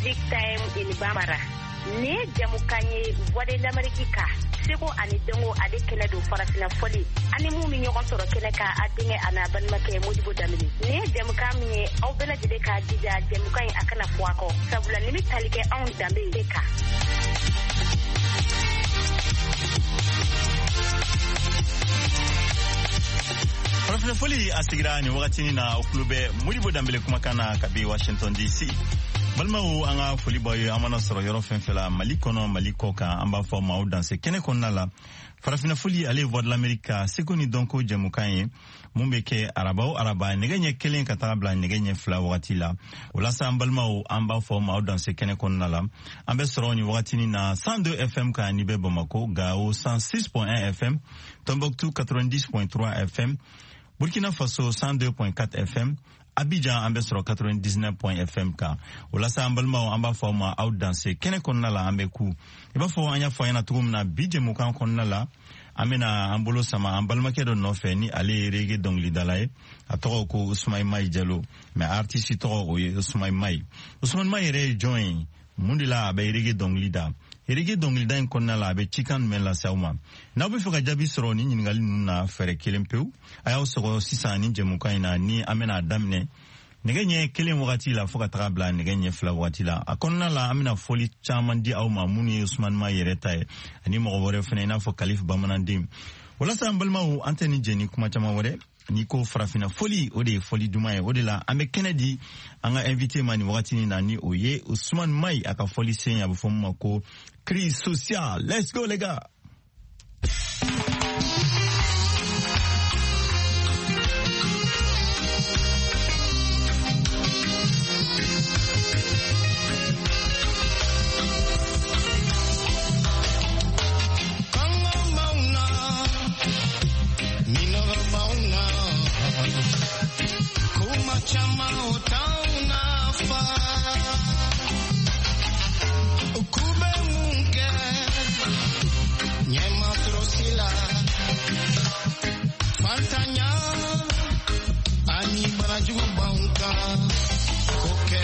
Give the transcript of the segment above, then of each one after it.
Big Time in Bamara. Ne jamukanye voix de l'Amérique seko ani dengo ade kene do farafina foli ani mu mi ñogon soro kene ka adinge ana ban make Modibo Damini ne jamukam ni aw bela jide ka dija jamukay akana fuako sabula ni talike on dambe ka farafina foli asigira ni wakati ni na oklube Modibo Dambele kumakana kabi Washington DC. Balmaou anga foli boy amana soro yoro fenfela malikono malikoka amba fo maou dans ce kene konnala farafina foli aller voir de l'Amérique sekoni donko jamukanye mumbeke araba neganye kelen katabla neganye fla watila wala sa balmaou amba fo maou dans ce kene konnala ambe soro ni watini na 102 FM ka ni be Bamako Gao 106.1 FM Tombouctou 90.3 FM Burkina Faso 102.4 FM Abidjan ambe soro 99.fm ka wala sa ambalma amba forma out danse kene konnala ambe ku iba fo anya fo yana tugumna bije mukan konnala amena ambolo sama ambalma kedo no fe ni ale rege dongli dalay atoko ko Ousmane May Diallo mais artiste to o Ousmane May re join mundila abe rege dongli da Erige donglida en konnala abe chikan men la sauma. Na be foka jabi soro ni ngali nuna fere kelempeu. Aya soro sisa ni jemuka ina ni amena damne. Negenye kelen wakati la foka trabla negenye fla wakati la. Akonnala amena foli chamandi au mamuni Ousmane May retae. Ani mo wore fene na fo Kalif Bamanandim. Wala sa ambalma u Anthony Jenny kuma chama wore. Niko farafina foli ode foli dumaye ode la ame Kennedy anga invité mani wakati ni nani oye Ousmane May aka foli senya bufomu ko crise sociale. Let's go les gars. Chama utauna fa ukube munke nyema trosila fantanya ani baraju banka koke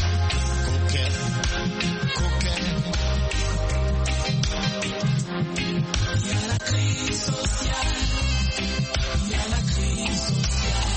ya la crise sociale ya la crise sociale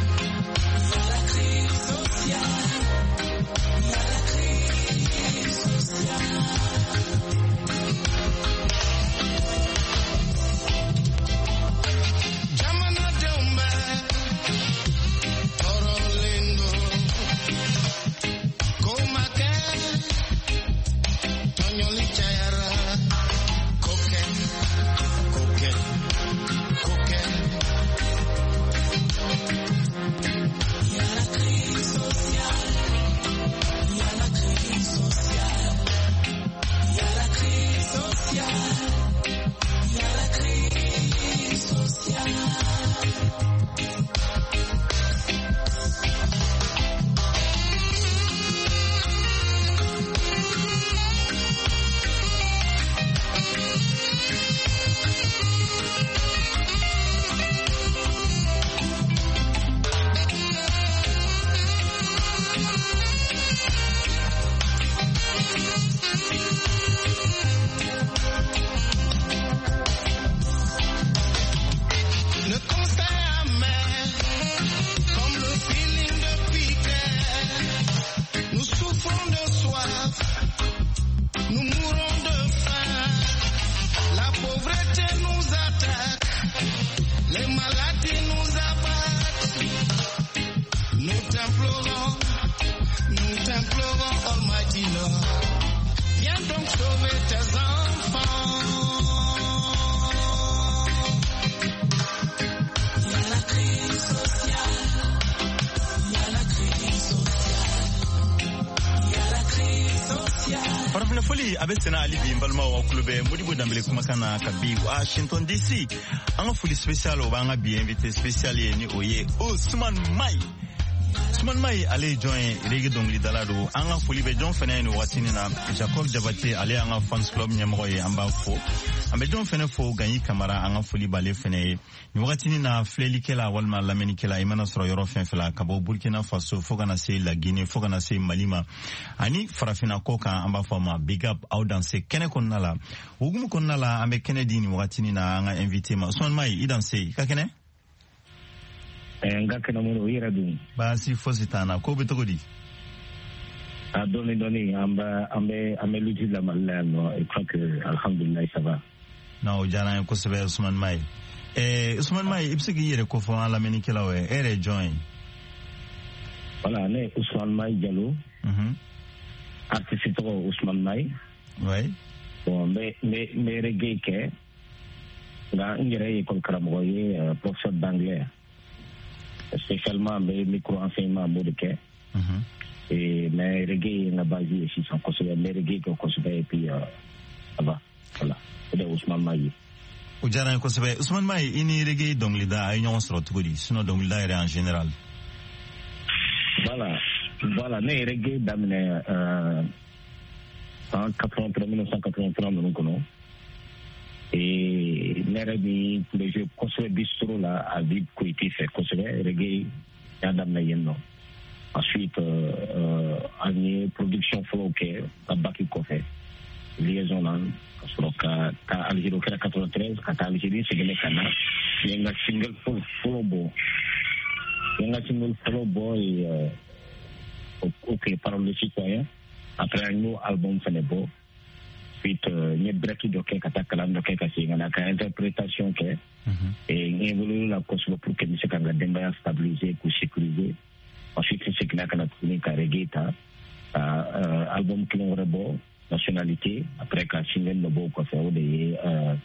Abesena Ali Bimbalma wa klube Modibo Dambele kumakana kabi Washington DC. Anga fuli special o banga bi invité spécial ni oye Ousmane May. Suman Mai ale join rege dongli dalado anga foli be jon fene ni watini na Jacob Jabate ale anga fans club nyamro ye amba fo ambe jon fene fo ganyi kamara anga foli bale fene ni watini na fleli kela walma lameni kela imana soro yoro fen fela kabo Burkina Faso fo kana se la Guinée fo kana se Malima ani farafina koka amba fo ma big up audience kene konnala ugumu konnala ambe Kennedy ni watini na anga invité ma Suman Mai idanse ka kene nga kana mo yira dum basi fositana ko be togodi doni ambe lutti la malano et crois que alhamdulillah ça va no jana ko sebe Ousmane Mai Ousmane Mai ibsigi yere ko fo la menikela we ere join voilà ne Ousmane Mai Diallo artiste Ousmane Mai ouais bon mais reggae ke nga ngere école karamoye professeur d'anglais spécialement les micro-enseignements modèles. Et mais reggae n'a basé ici sans considérer les reggae qu'on considère et puis ça va. Voilà. C'est Ousmane Mai. Ujara ko sebe Ousmane Mai ini reggae donc lida ay ñon soro tugodi sinon donc lida en général. Voilà, né reggae d'amener 1983 nous et neredi le jeu construit bistro là à vide coïté fait construire reggae adam na yenno ensuite année production floqué à baki kofé liaison là floka ka Algérie 93 ka Algérie c'est le canal yenga single flobo et ok parole de citoyen après un nouveau album Fenebo suite ni breki doke kata kalam doke kasi ngana ka interprétation ke et évoluer la cause pour que monsieur kanga demba stabiliser pour sécuriser ensuite c'est que na kana tuni ka reggae album Kilon Rebo nationalité après ka single no bo ko fait de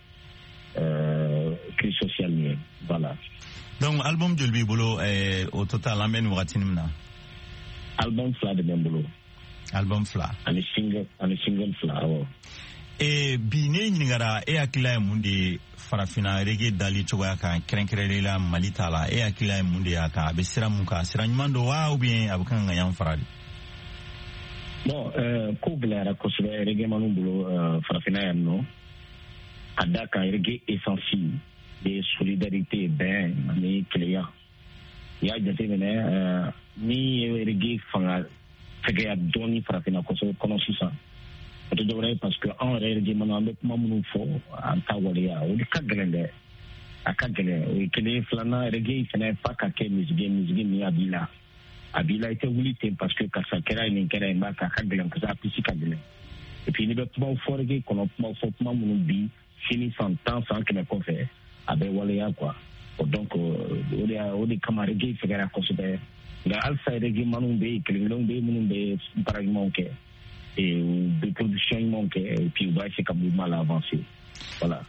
crise sociale voilà donc album Jolbi Bolo au total amen watinimna album Fla de Bembolo album Fla and single Fla bine nyingara akila munde farafina reggae dali choga ka krenkere la malitala akila munde aka be sira muka sira nyumando wa ou bien abukan ngayam faradi bon ko blara ko sebe reggae manumbulo farafina yanno adaka reggae essentiel de solidarité ben ni client ya jate mena ni reggae fanga tege adoni farafina ko so kono sisa to devrait parce que en réalité manambe mamu fo antawaliya o dikaglende akagle o kele flana reggae fena faka ke musigi ni abila était wulite parce que kasakera ni kera mbaka kagle ko sa pisika gele et puis ni be tuma fo reggae kono tuma fo mamu bi fini sans temps sans que me confère abe waliya quoi donc o de kamare reggae fera ko sobe ga alsa reggae manumbe kele ngombe munumbe paragement ke et de production manquait et puis ouais c'est comme mal avancé voilà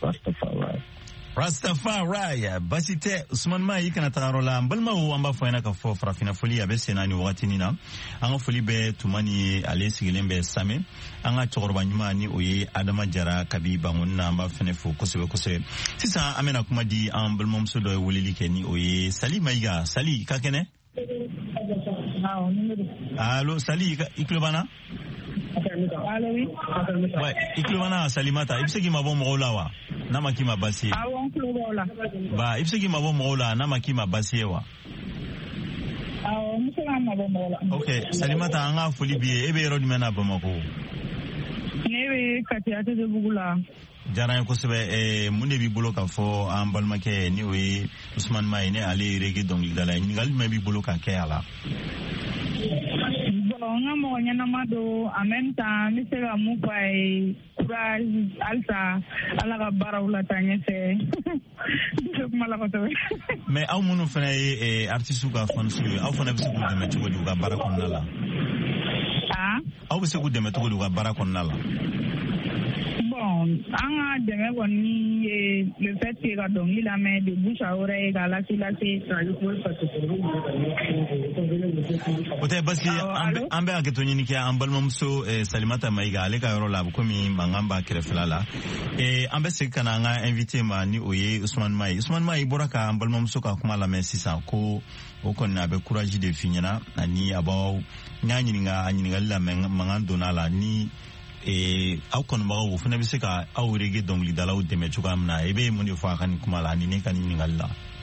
Rastafari basite Ousmane Mai kana tarola mbalma wo amba fayna ka fo farafina foli abe senani watini na anga foli be tumani ale sigilembe same anga togorba nyuma ni oye Adama Jara kabi bangunna amba fene fo kosebe sisa amena kuma di mbalma mso do wolili keni oye Sali Maiga Sali ka kene allo Sali iklobana allo oui ouais iklobana Salimata ibsegi mabo mola na makima basi awon klobola ba ibsegi mabo mola na makima basi wa awon musala mabo mola okay Salimata anga foli biye ebe ro dimena Bamako nebe katiate de bugula jara ko sebe munde bi bolo ka fo ambalmake ni we Ousmane Mai ne ali regi donc dala ni gal me bi bolo ka ke ala nga mo nyana mado en même temps mi se ga mu pai courage alta ala ga barawla tanyese duk mala ko to mais aw munu fana artiste ga fon su aw fana bi su de metu go ga barakon nala aw bi su de metu go ga barakon nala bon anga deme kɔni le fait que ka dɔnkili lamɛn de bouche à oreille ka lase o tɛ basi an bɛ hakɛto ɲini kɛ an balimamuso Salimata Mayiga ale ka yɔrɔ la komi mankan b'a kɛrɛfɛla la an bɛ segin ka na an ka invité ma ni o ye Usmane Mayi bɔra ka an balimamuso ka kuma lamɛn sisan ko o kɔni a bɛ courage de fi ɲɛna ani a b'aw n y'a ɲininka a ɲininkali la mankan donna la ni aw kɔnibagaw o fana bɛ se ka aw rege dɔnkilidalaw dɛmɛ cogoya min na i bɛ mun de fɔ a ka nin kuma la ani ne ka nin ɲininkali la.